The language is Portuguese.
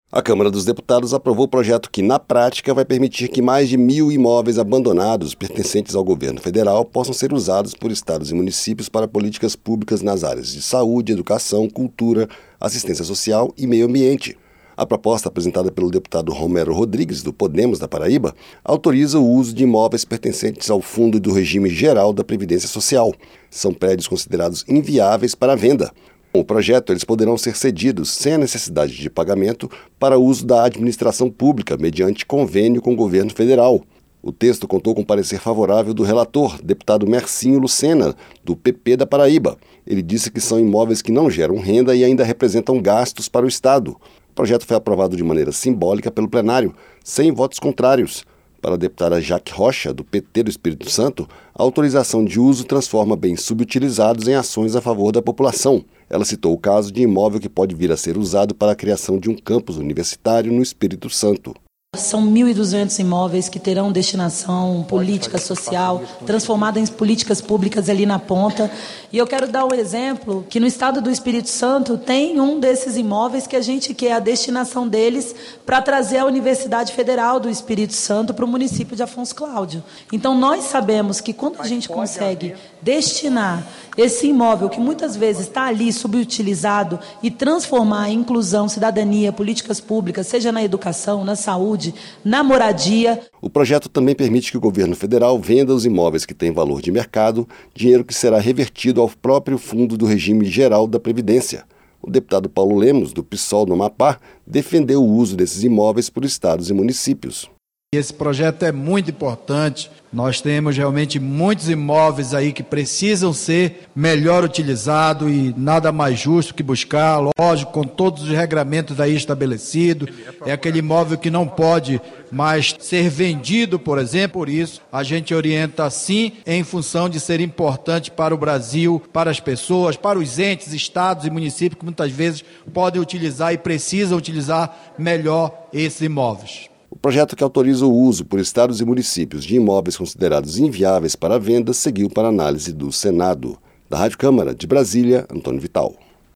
A Câmara dos Deputados aprovou o projeto que, na prática, vai permitir que mais de 1.000 imóveis abandonados pertencentes ao governo federal possam ser usados por estados e municípios para políticas públicas nas áreas de saúde, educação, cultura, assistência social e meio ambiente. A proposta, apresentada pelo deputado Romero Rodrigues, do Podemos da Paraíba, autoriza o uso de imóveis pertencentes ao Fundo do Regime Geral da Previdência Social. São prédios considerados inviáveis para venda. Com o projeto, eles poderão ser cedidos sem a necessidade de pagamento para uso da administração pública, mediante convênio com o governo federal. O texto contou com parecer favorável do relator, deputado Mercinho Lucena, do PP da Paraíba. Ele disse que são imóveis que não geram renda e ainda representam gastos para o Estado. O projeto foi aprovado de maneira simbólica pelo plenário, sem votos contrários. Para a deputada Jaque Rocha, do PT do Espírito Santo, a autorização de uso transforma bens subutilizados em ações a favor da população. Ela citou o caso de imóvel que pode vir a ser usado para a criação de um campus universitário no Espírito Santo. São 1.200 imóveis que terão destinação política social, transformada em políticas públicas ali na ponta. E eu quero dar um exemplo, que no estado do Espírito Santo tem um desses imóveis que a gente quer a destinação deles para trazer a Universidade Federal do Espírito Santo para o município de Afonso Cláudio. Então nós sabemos que quando a gente consegue destinar esse imóvel, que muitas vezes está ali subutilizado, e transformar em inclusão, cidadania, políticas públicas, seja na educação, na saúde, na moradia. O projeto também permite que o governo federal venda os imóveis que têm valor de mercado, dinheiro que será revertido ao próprio Fundo do Regime Geral da Previdência. O deputado Paulo Lemos, do PSOL no Amapá, defendeu o uso desses imóveis por estados e municípios. Esse projeto é muito importante. Nós temos realmente muitos imóveis aí que precisam ser melhor utilizados e nada mais justo que buscar, lógico, com todos os regramentos aí estabelecidos. É aquele imóvel que não pode mais ser vendido, por exemplo. Por isso, a gente orienta sim em função de ser importante para o Brasil, para as pessoas, para os entes, estados e municípios que muitas vezes podem utilizar e precisam utilizar melhor esses imóveis. O projeto que autoriza o uso por estados e municípios de imóveis considerados inviáveis para venda seguiu para análise do Senado. Da Rádio Câmara de Brasília, Antônio Vital.